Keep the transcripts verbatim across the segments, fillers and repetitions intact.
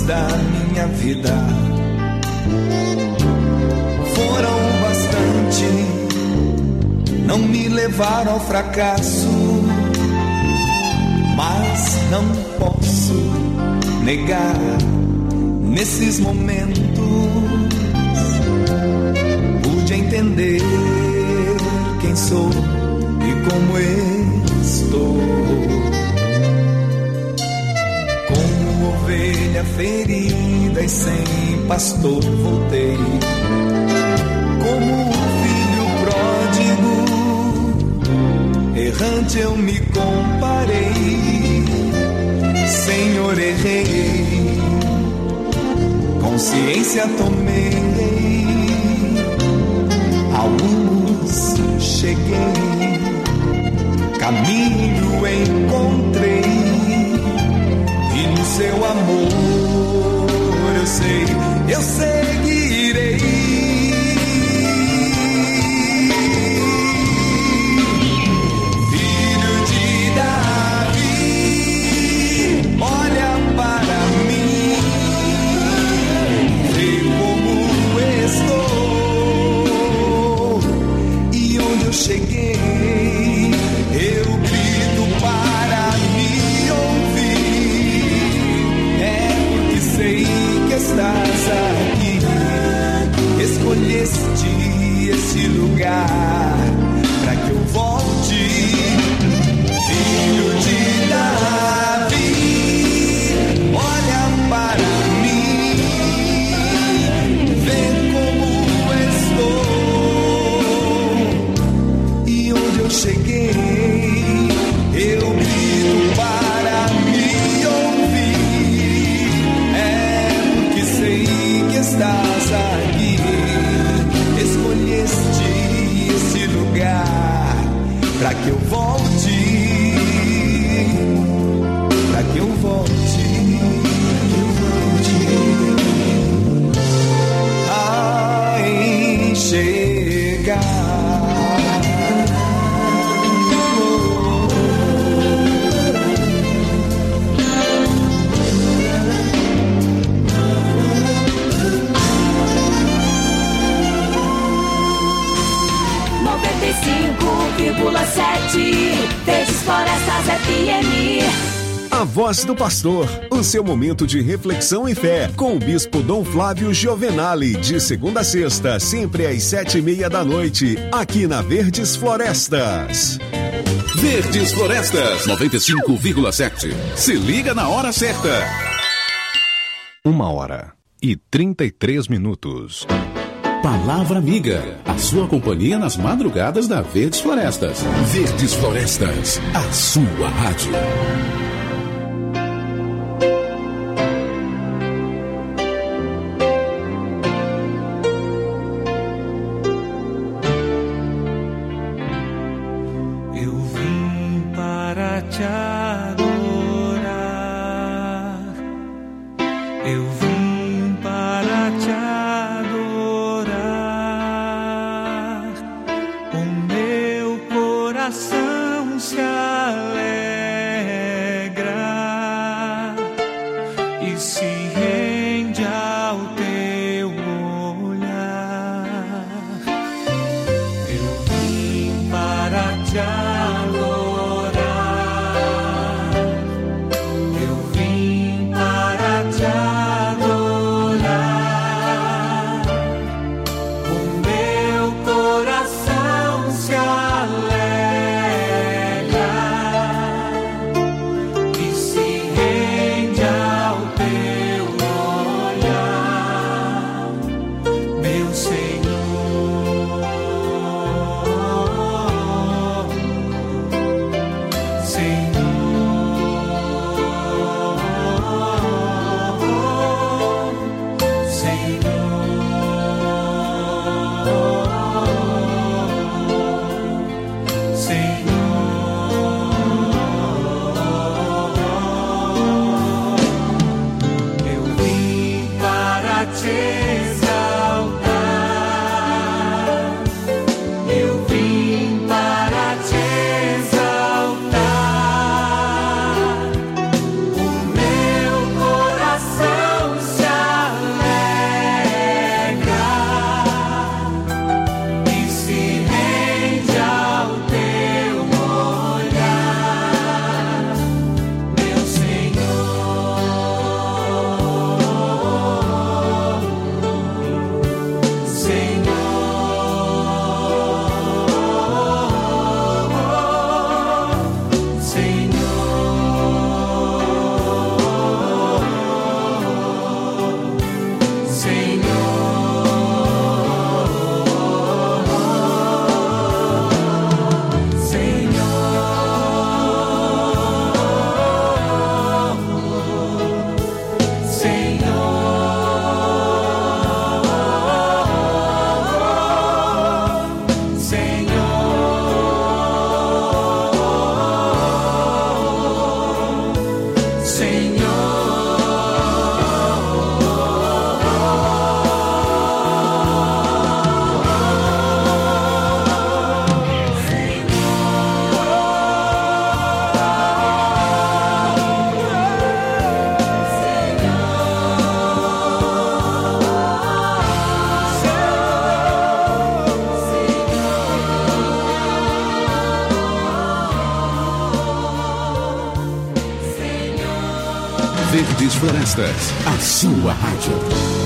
da minha vida foram o bastante, não me levaram ao fracasso, mas não posso negar, nesses momentos pude entender quem sou e como estou. Como ovelha ferida e sem pastor voltei, como um filho pródigo, errante eu me comparei. Senhor, errei, consciência tomei, ao luz cheguei, caminho encontrei, e no seu amor eu sei, eu seguirei. Filho de Davi, olha para mim, vê como estou, e onde eu cheguei, eu grito para me ouvir. É porque sei que estás aqui, escolheste esse lugar para que eu volte. Filho de Davi, olha para mim, vê como estou, e onde eu cheguei, eu grito para me ouvir. É porque sei que estás aqui, escolheste esse lugar para que eu volte, para que eu volte, que eu volte a enxergar. noventa e cinco vírgula sete Verdes Florestas F M. A Voz do Pastor, o seu momento de reflexão e fé, com o Bispo Dom Flávio Giovenali, de segunda a sexta, sempre às sete e meia da noite, aqui na Verdes Florestas. Verdes Florestas, noventa e cinco vírgula sete. Se liga na hora certa. Uma hora e trinta e três minutos. Palavra Amiga, a sua companhia nas madrugadas da Verdes Florestas. Verdes Florestas, a sua rádio. Eu vim para te adorar, eu vim para te adorar, o meu coração se alegra e se rende ao teu olhar. Eu vim para te adorar, eu vim para te adorar, o meu coração se alegra e se rende ao teu olhar. Verdes Florestas, a sua rádio.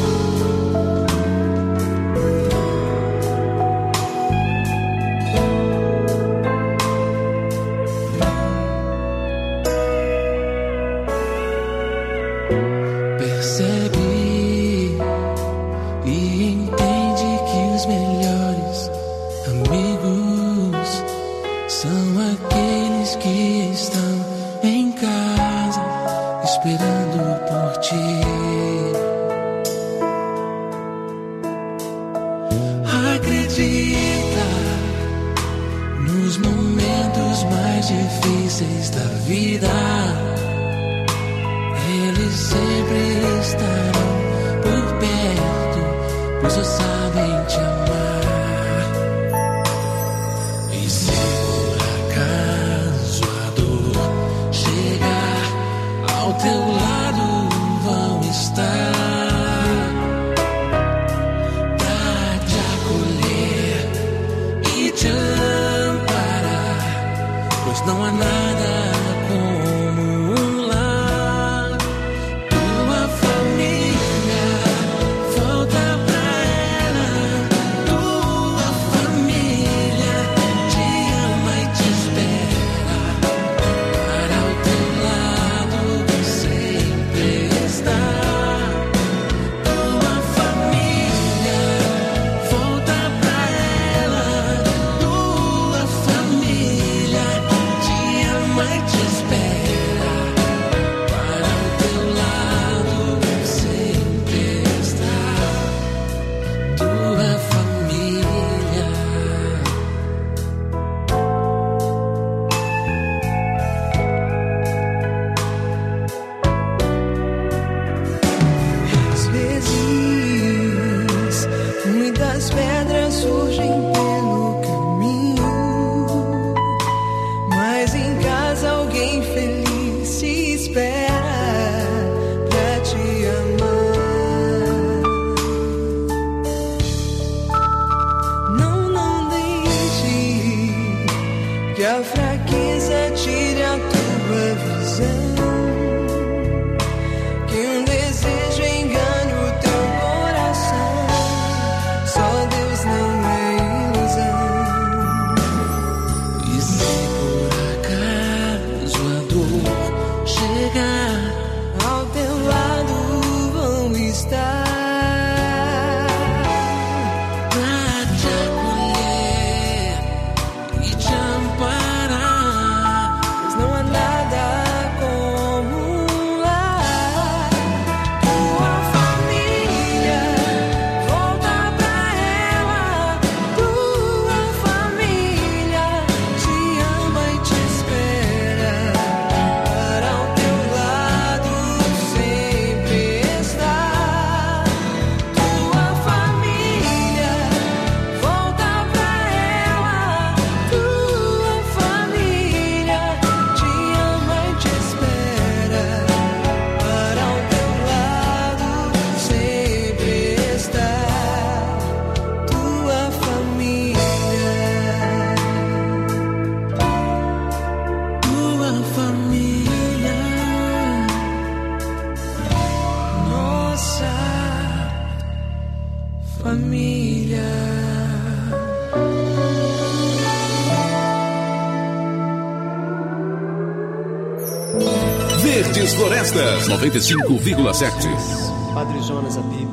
Verdes Florestas, noventa e cinco vírgula sete. Padre Jonas Abib,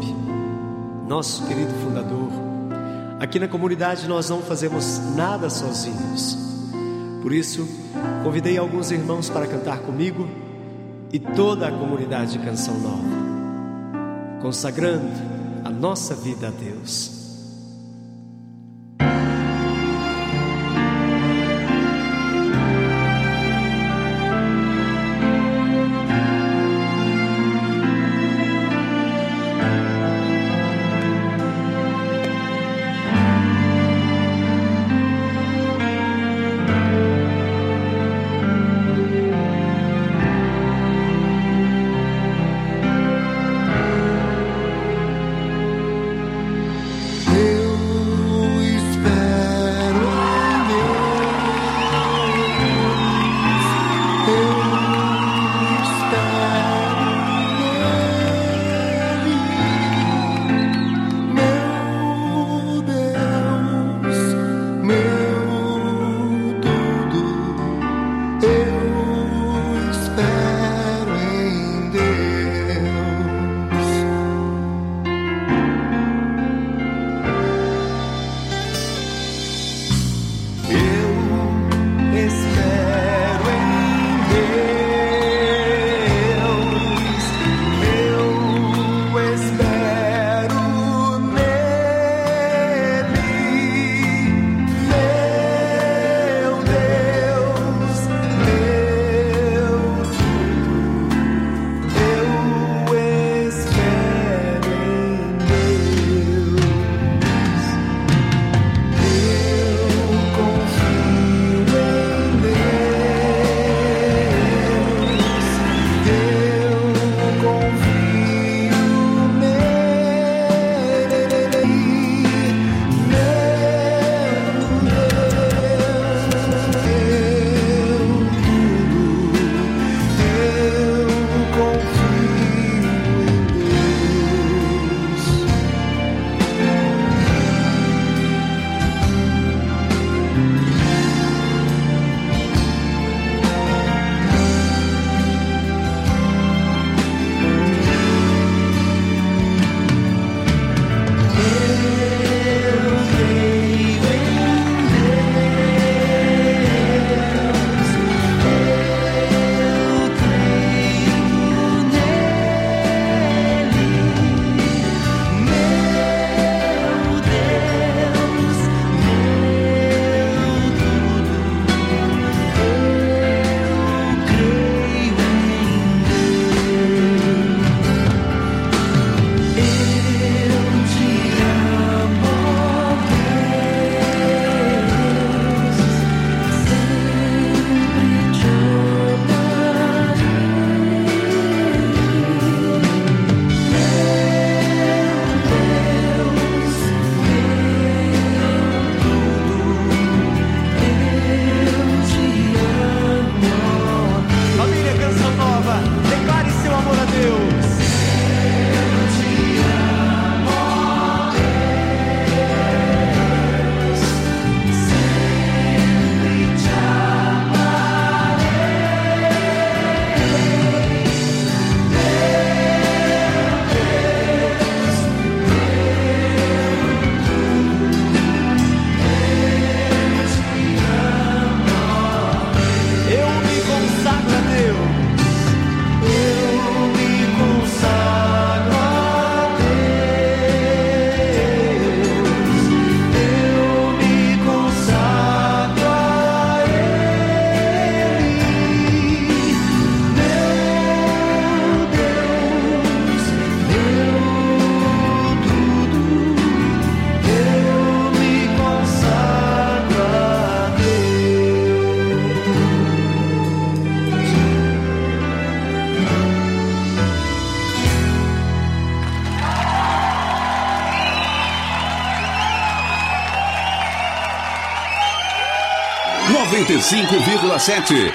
nosso querido fundador, aqui na comunidade nós não fazemos nada sozinhos. Por isso, convidei alguns irmãos para cantar comigo e toda a comunidade de Canção Nova, consagrando a nossa vida a Deus. noventa e cinco vírgula sete.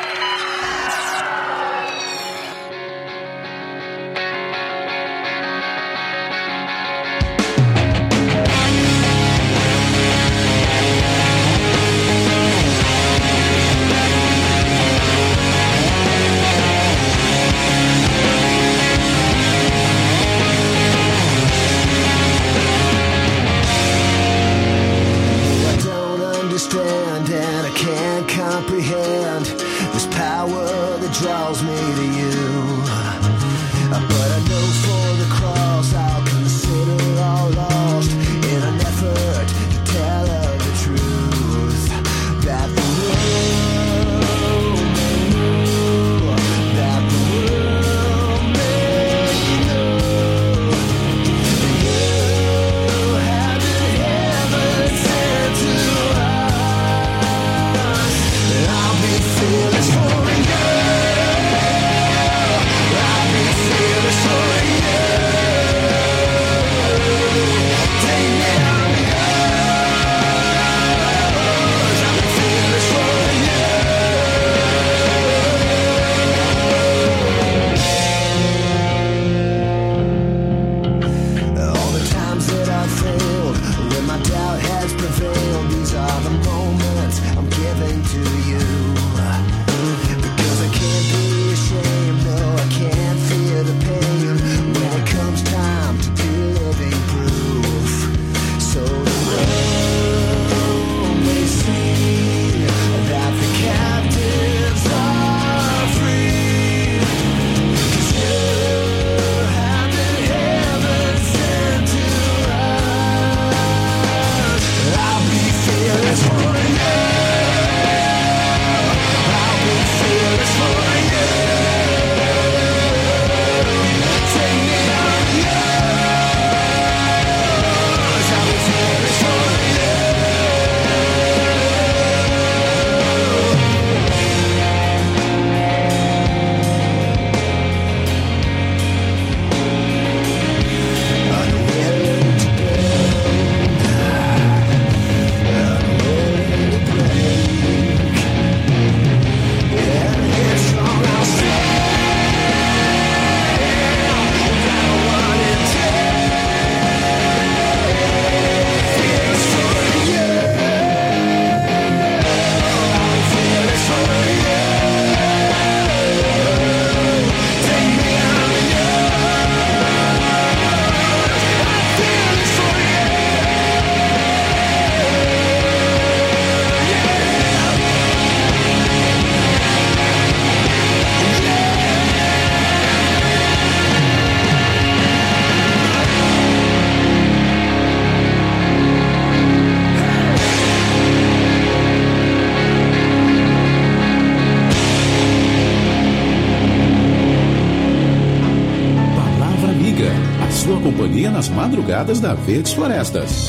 Nas madrugadas da Verdes Florestas.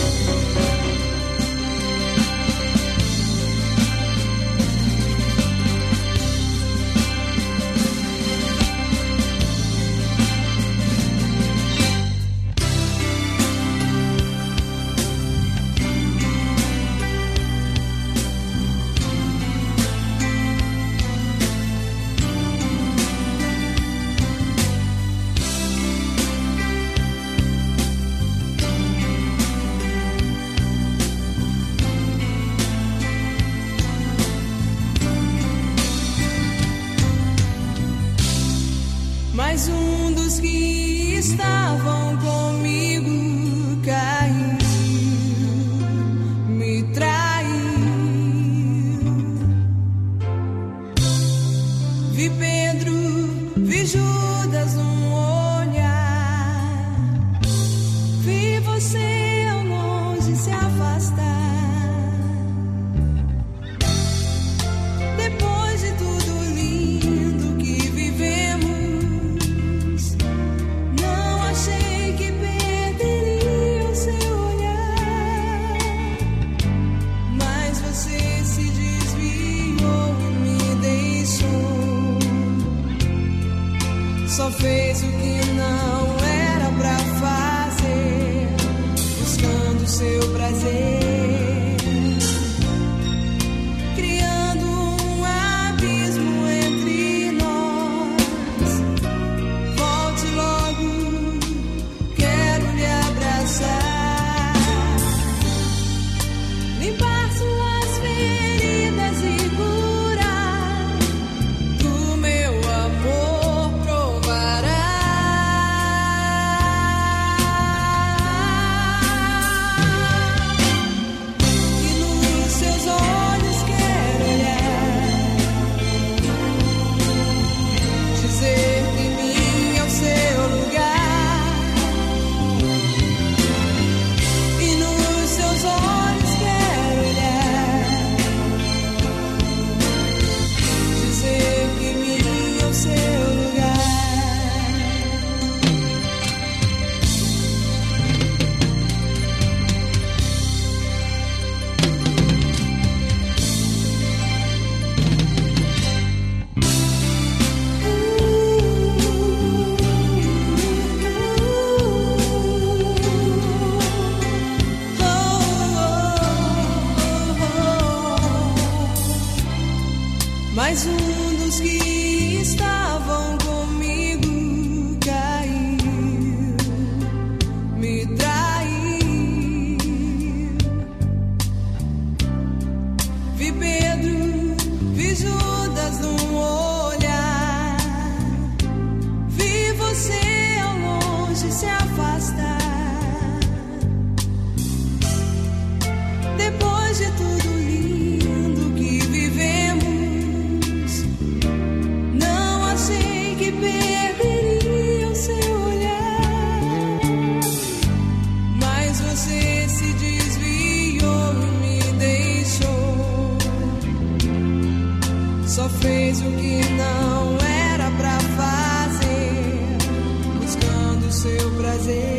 fazer,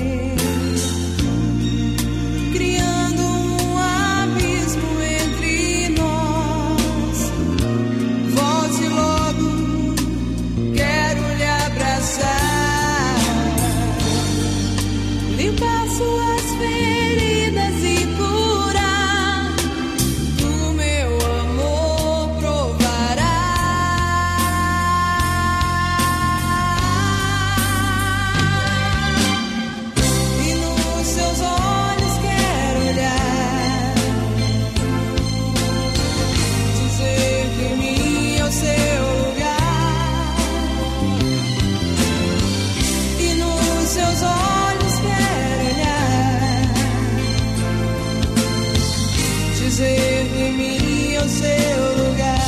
criando um abismo entre nós. Volte logo, quero lhe abraçar, limpar suas feridas e curar, do meu amor provará. E nos seus olhos quero olhar, dizer que em mim é o seu lugar. E nos seus olhos quero olhar, dizer que em mim é o seu lugar.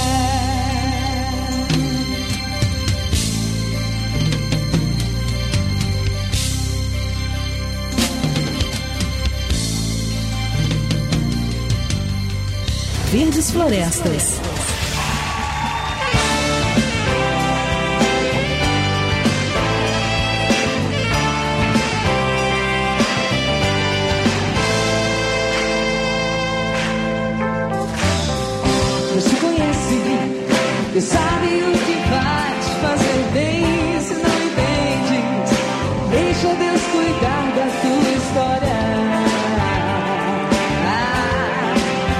Verdes Florestas. Você conhece e sabe o que vai te fazer bem. Se não entende, deixa Deus cuidar da tua história. Ah,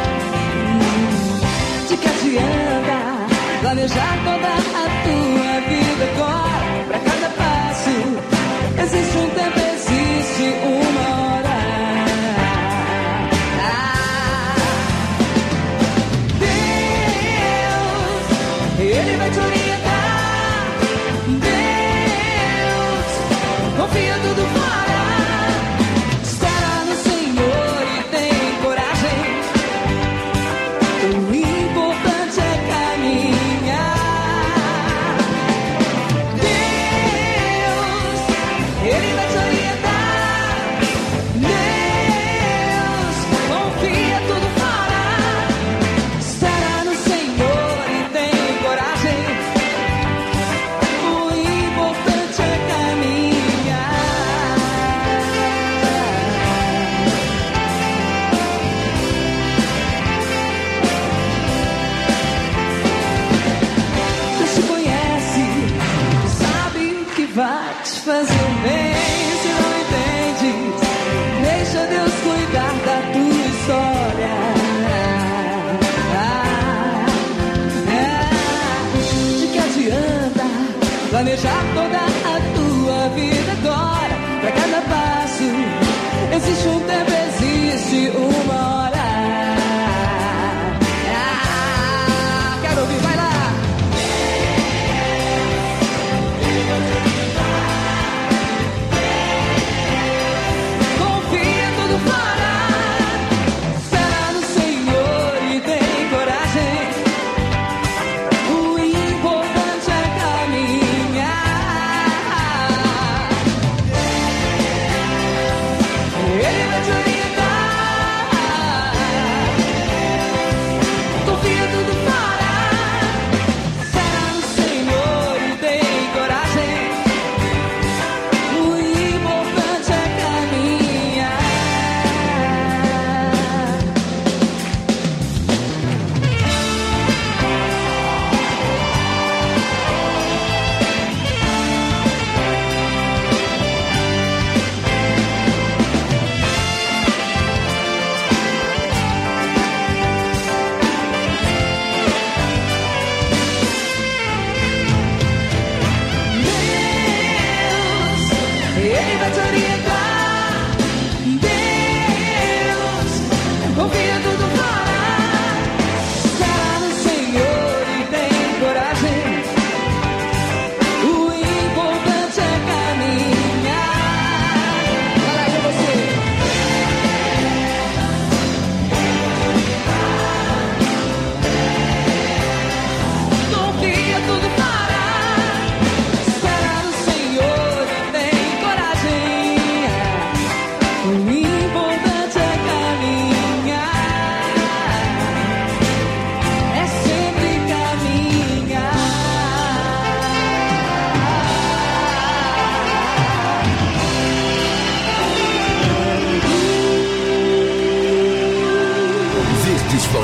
hum, de que adianta planejar toda a tua vida agora? Pra cada passo existe um tempo, existe uma hora. Ele vai te orientar. Deus confia tudo fora. Espera no Senhor e tem coragem. O importante é caminhar. Deus, Ele vai te orientar.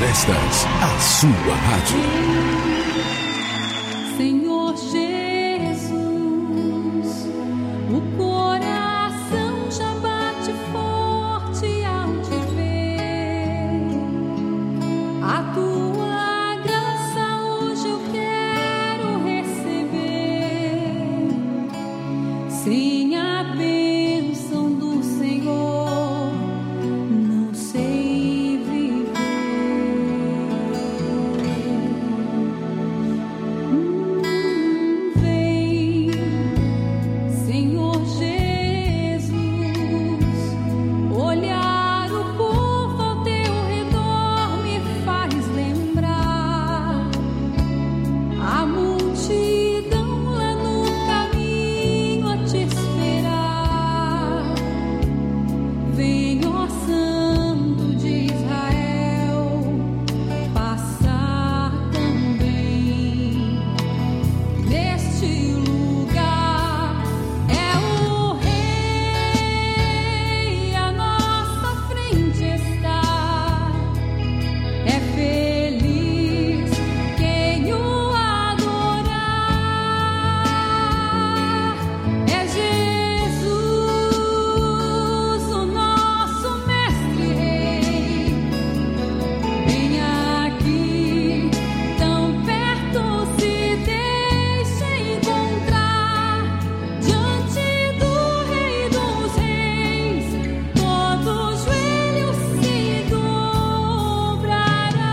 Florestas, a sua rádio. Senhor Jesus, o coração já bate forte ao te ver. A tua graça hoje eu quero receber. Sem a bênção do Senhor, não sei viver. Hum, Vem, Senhor Jesus, olhar o povo ao teu redor me faz lembrar a multidão lá no caminho a te esperar. Vem, ó Santo de Israel, passar também neste lugar. É o Rei, à nossa frente está. É feliz quem o adorar. É Jesus, o nosso mestre rei. Vem aqui, tão perto, se deixa encontrar. Diante do Rei dos Reis, todo joelho se dobrará.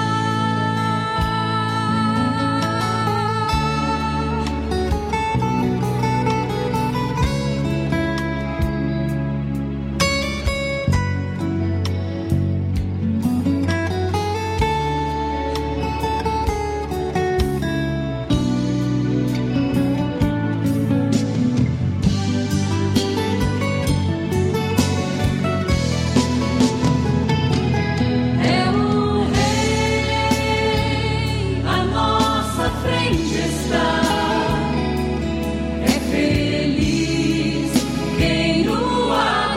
É o Rei, à nossa frente está. É feliz quem o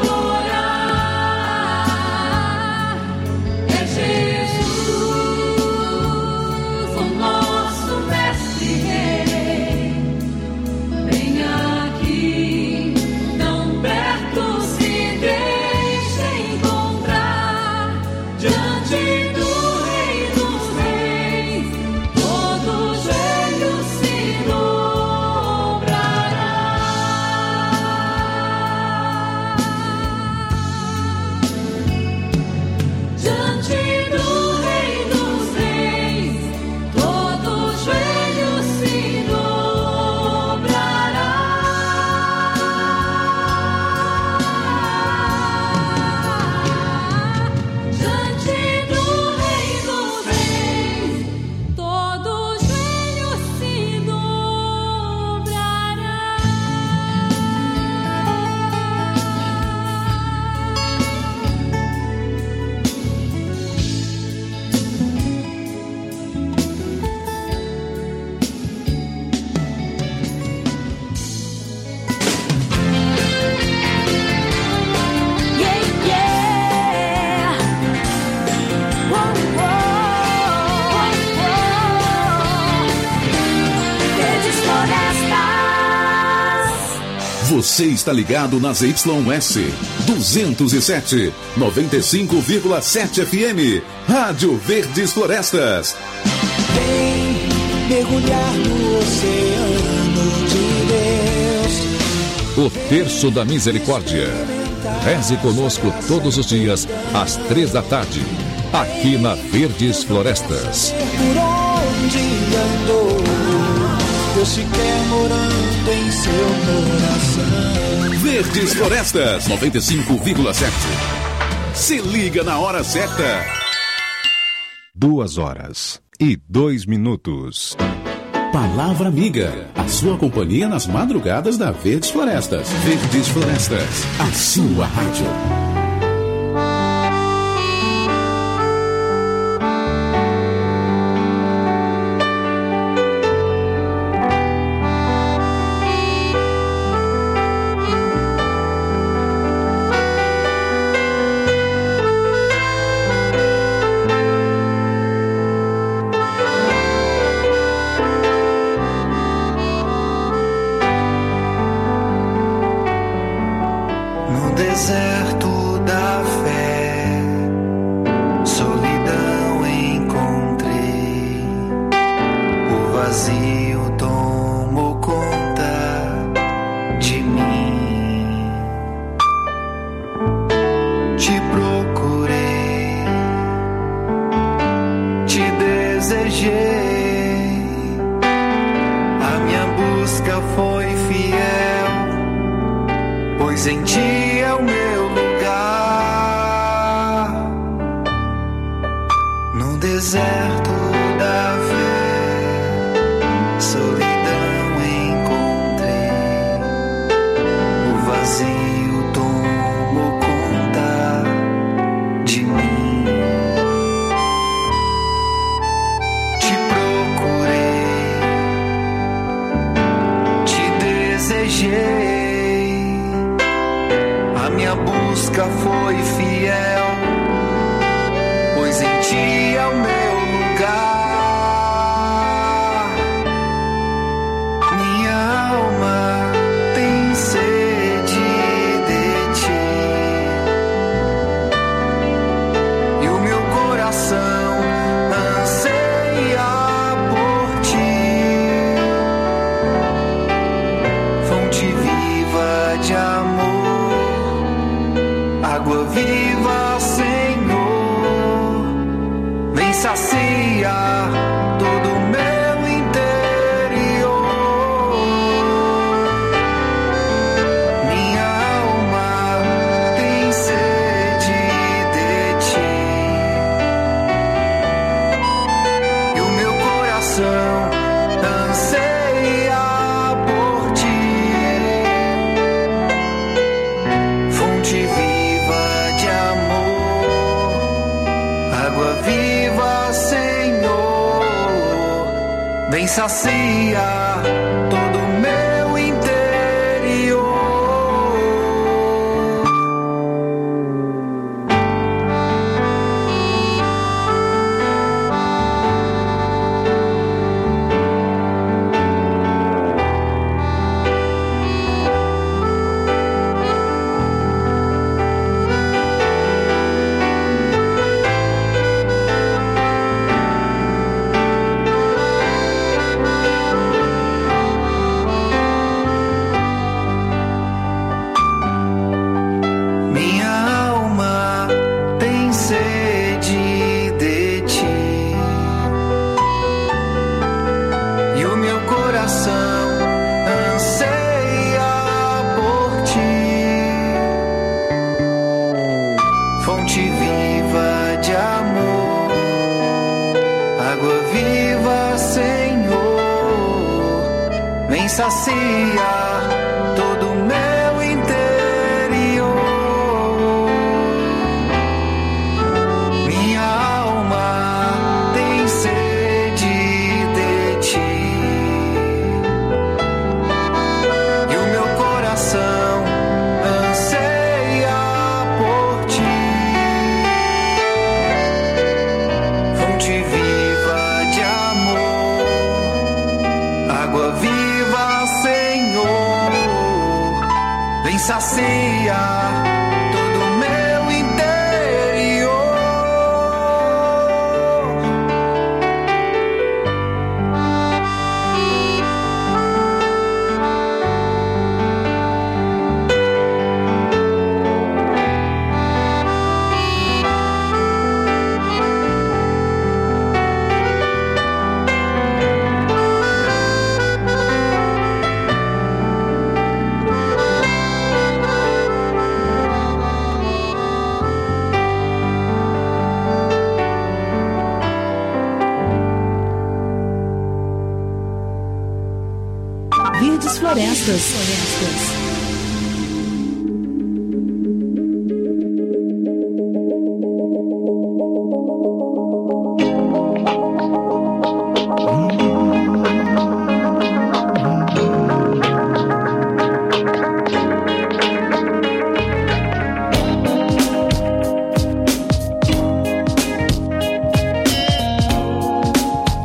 adorar. É Jesus, o nosso mestre rei. Vem aqui, tão perto, se deixa encontrar. Diante do Rei dos Reis, todo joelho se dobrará. Diante do Rei dos Reis, todo joelho se dobrará. Diante do Rei dos Reis, todo joelho se dobrará. Yeah, yeah. Whoa, whoa. Verdes Florestas. Você está ligado nas Y S duzentos e sete, noventa e cinco vírgula sete F M, Rádio Verdes Florestas. Vem mergulhar no oceano de Deus. O Terço da Misericórdia. Reze conosco todos os dias, às três da tarde, aqui na Verdes Florestas. Por onde andou, Deus se quer morando em seu coração. Verdes Florestas, noventa e cinco vírgula sete. Se liga na hora certa. Duas horas e dois minutos. Palavra Amiga, a sua companhia nas madrugadas da Verdes Florestas. Verdes Florestas, a sua rádio. deserto da fé, solidão encontrei, o vazio tomou conta de mim. Te procurei, te desejei, a minha busca foi fiel, pois em ti é o meu lugar. No deserto da fé, solidão encontrei, o vazio tomou conta de mim. Te procurei, te desejei, a minha busca foi fiel, pois em ti é o meu lugar. Minha alma tem sede de ti, e o meu coração anseia por ti. Fonte viva de amor, água viva, Senhor, vem saciar todo o meu interior. Minha alma tem sede de ti, e o meu coração anseia por ti. Fonte viva de amor, água viva, Senhor, vem saciar todo o meu interior. Minha alma tem sede de ti, e o meu coração anseia por ti. Fonte viva de amor, água viva, Senhor, vem saciar todo o meu interior. Minha alma tem sede de ti, e o meu coração anseia por ti. Fonte viva de amor, água viva, Senhor, vem saciar todo o meu interior. Verdes Florestas. Florestas.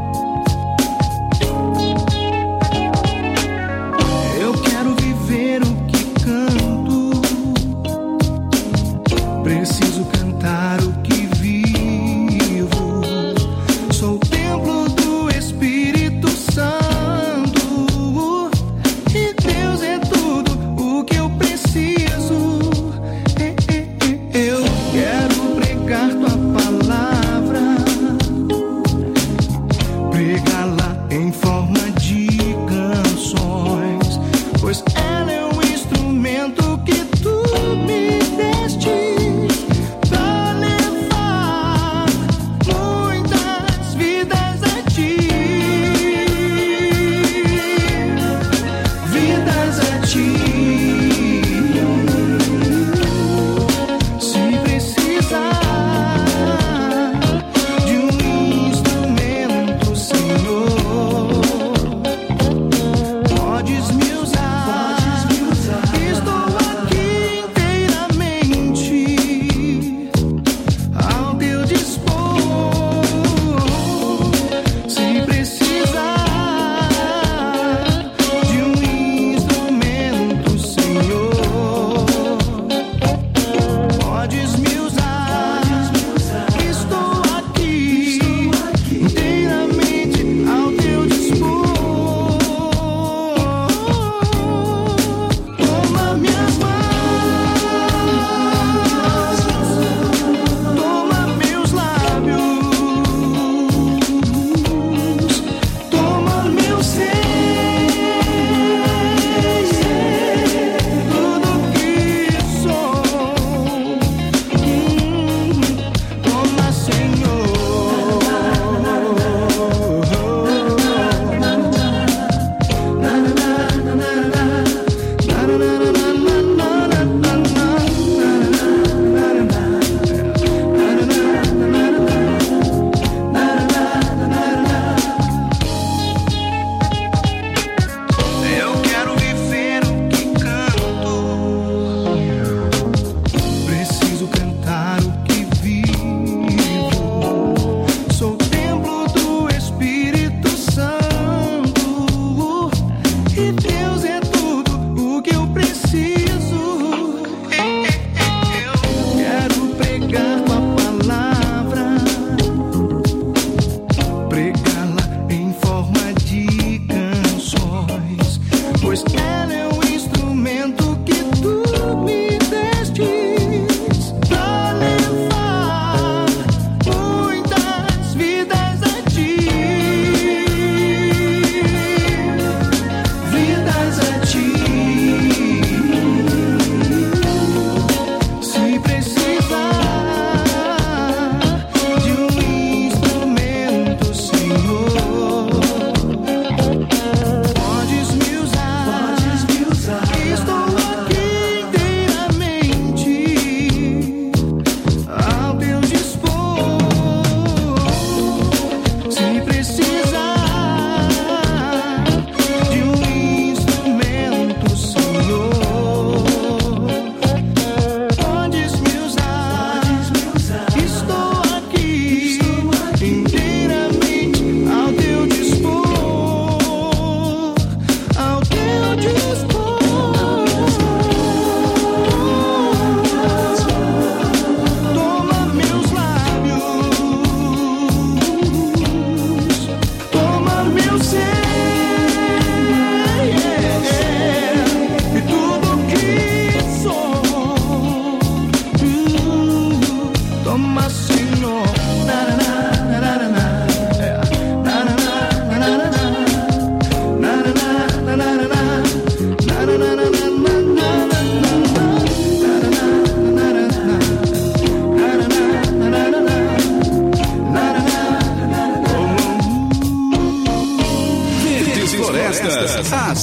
Eu quero viver o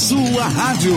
sua rádio.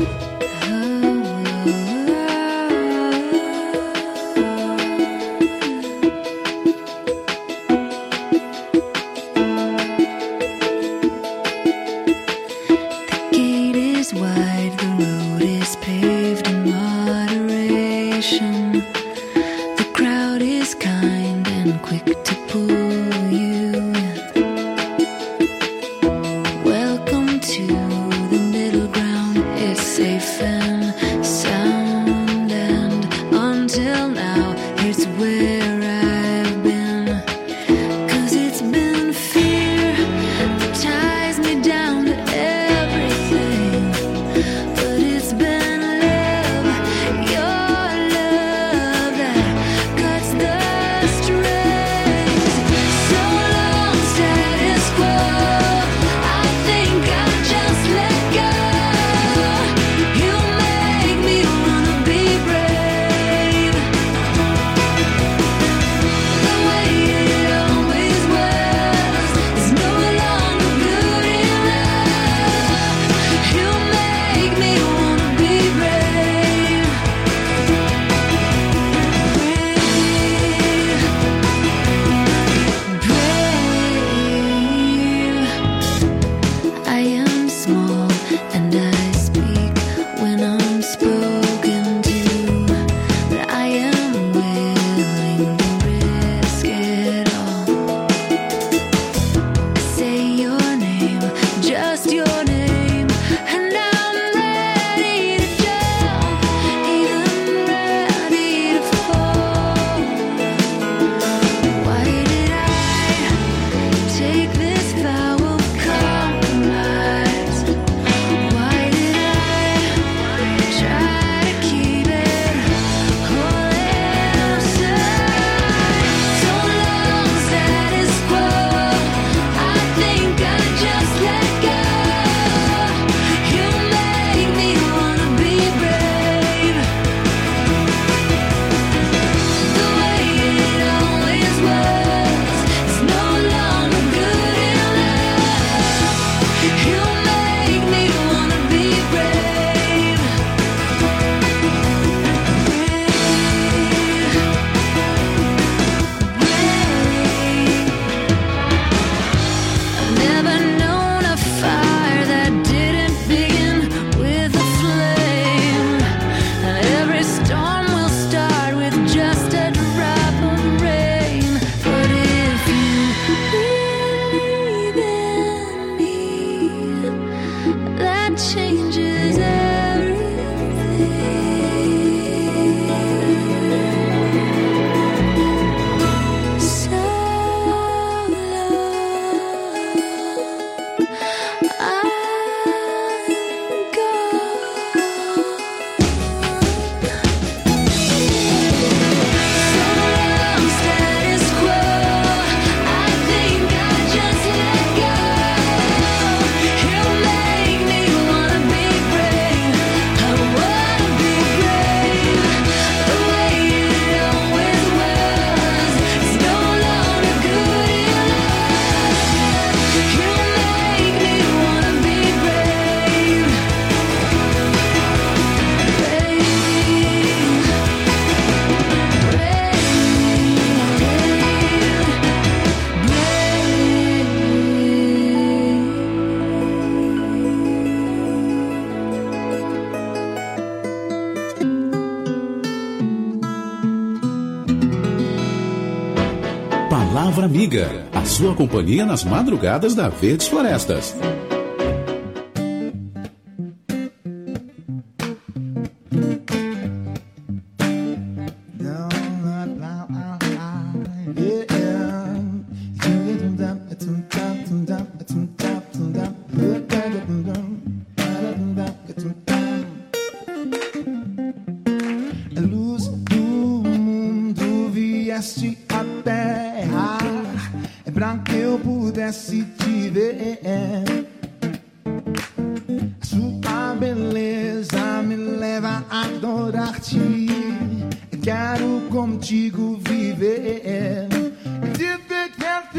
Palavra Amiga, a sua companhia nas madrugadas da Verdes Florestas.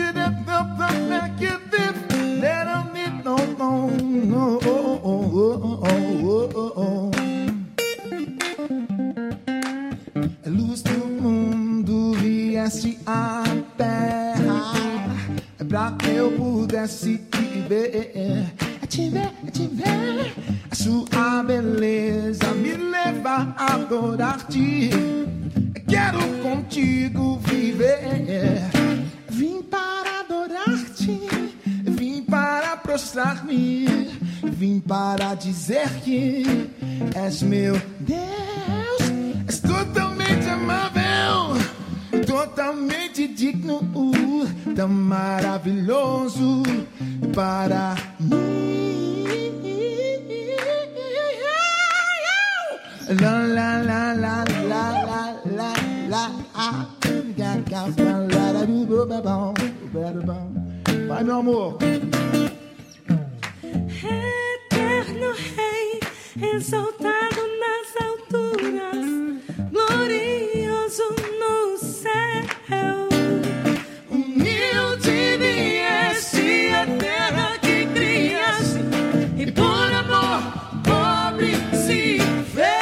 Oh, oh, oh, oh. a luz do mundo viesse à terra, pra que eu pudesse te ver, te ver, te ver. A sua beleza me leva a adorar-te. Quero contigo viver. Vim para adorar-te, vim para prostrar-me, vim para dizer que és meu Deus. És totalmente amável, totalmente digno, tão maravilhoso para mim. La la la la la la la la. Vai, meu amor. Eterno Rei, exaltado nas alturas, glorioso no céu. Humilde vieste a terra que criaste, e por amor pobre se fez.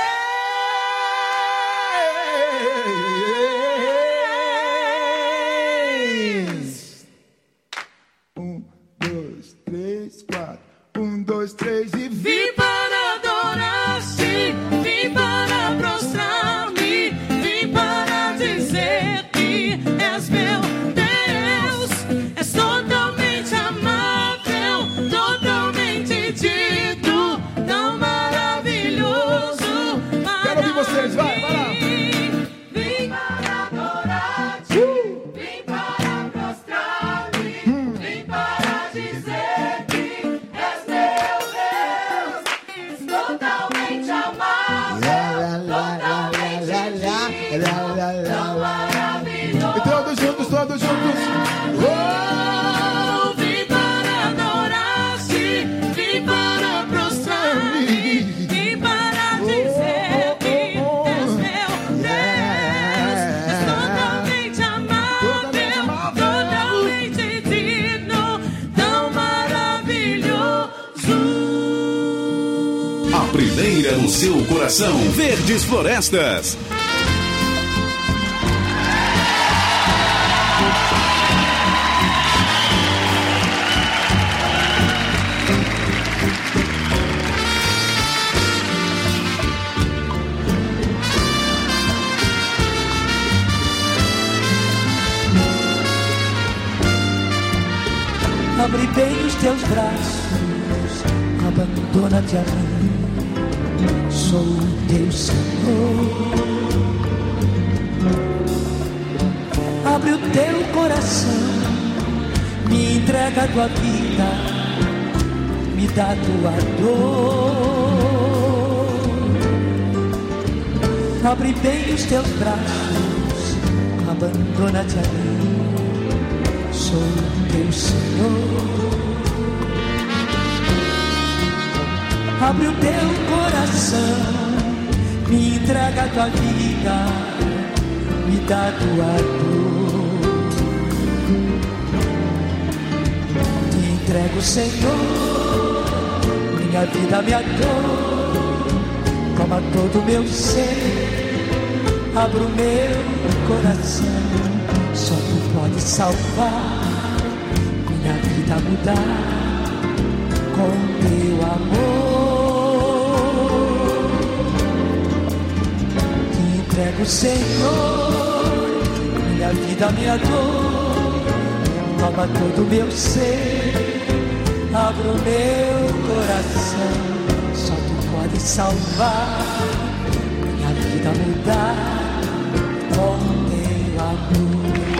Um, dois, três, quatro. Um, dois, três e vim para adorar-te, vim para prostrar-me, vim para dizer que és meu Deus. És totalmente amável, totalmente digno, tão maravilhoso. Quero ouvir vocês, vai, vai lá. Vim para adorar-te, vim para prostrar-me, vim para dizer que és meu Deus. És totalmente amável, totalmente digno, tão maravilhoso. E todos juntos, todos juntos. Oh, vim para adorar-te, vim para prostrar-me, vim para dizer que és meu Deus. És totalmente amável, totalmente digno, tão maravilhoso. A primeira no seu coração. Verdes Florestas. Abre bem os teus braços, abandona-te a mim. Sou o teu Senhor. Abre o teu coração, me entrega a tua vida, me dá a tua dor. Abre bem os teus braços, abandona-te a mim. Sou o teu Senhor. Abre o teu coração, me entrega a tua vida, me dá a tua dor. Te entrego, Senhor, minha vida, minha dor, toma todo o meu ser, abro o meu coração. Só tu pode salvar, minha vida mudar com teu amor. Te entrego, Senhor, minha vida, minha dor, toma todo o meu ser, abro o meu coração. Só tu pode salvar, minha vida mudar com teu amor.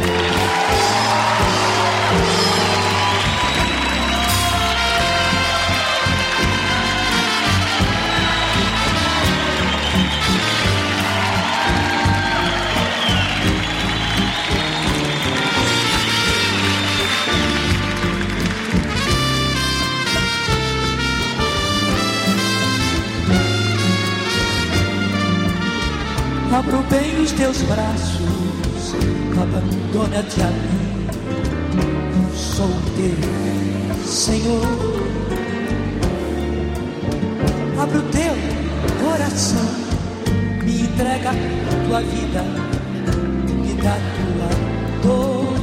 Abro bem os teus braços, abandona-te a mim. Sou teu Senhor. Abro o teu coração, me entrega tua vida, me dá tua dor.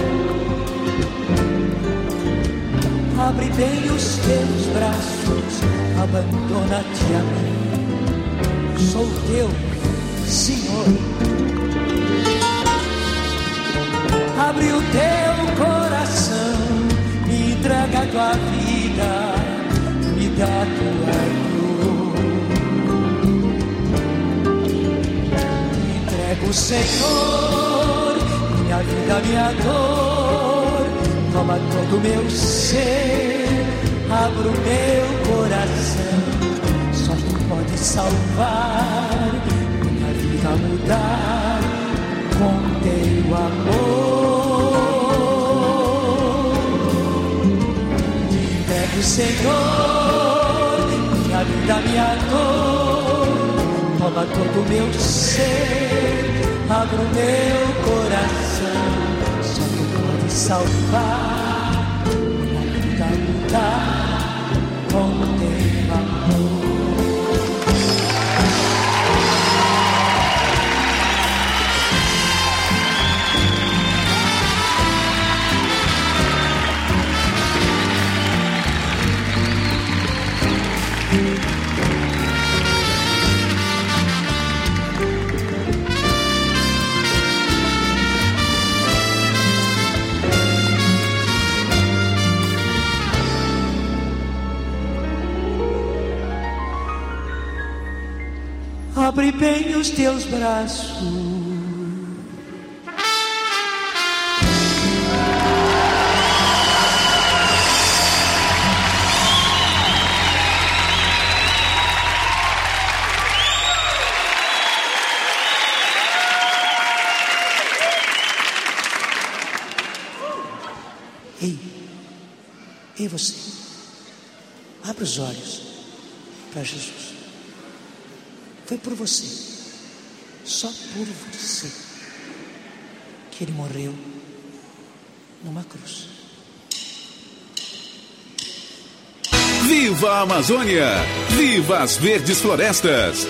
Abre bem os teus braços, abandona-te a mim. Sou teu Senhor. Abre o teu coração, me entrega a tua vida, me dá a tua dor. Me entrega o Senhor, minha vida, minha dor. Toma todo o meu ser, abra o meu coração. Só tu pode salvar, minha vida mudar com teu amor. Me entrega o Senhor, minha vida, minha dor. Toma todo o meu ser, abra o meu coração. Só tu pode salvar, minha vida mudar com teu amor. Abre bem os teus braços. Ei, ei você, abre os olhos para Jesus. Foi por você, só por você, que Ele morreu numa cruz. Viva a Amazônia! Viva as verdes florestas!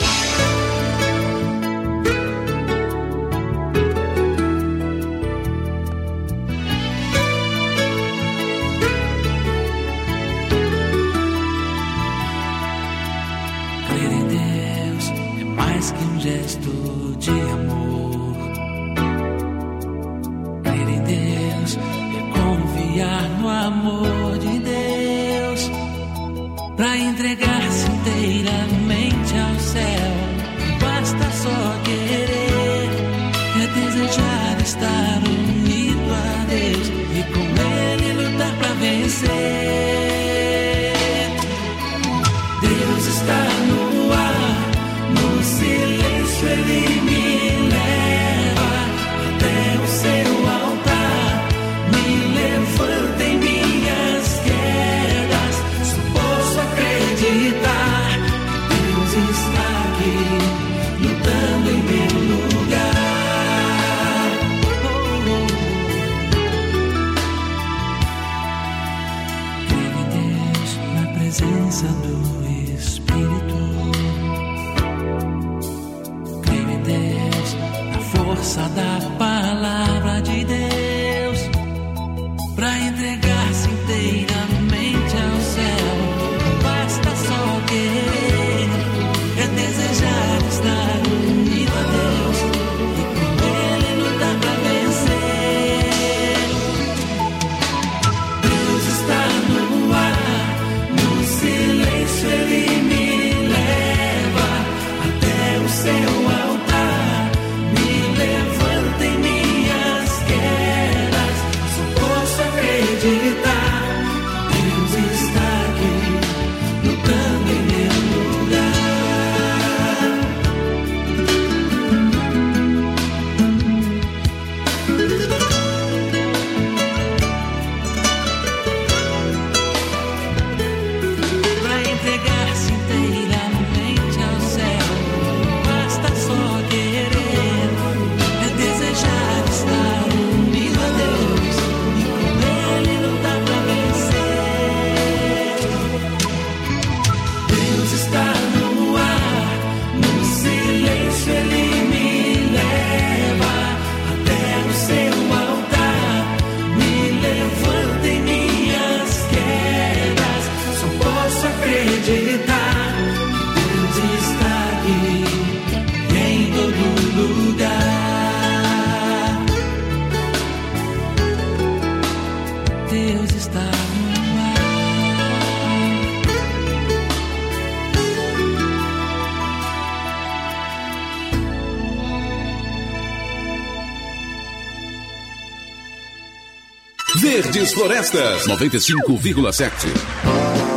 Seu altar, me levanta em minha Verdes Florestas noventa e cinco vírgula sete.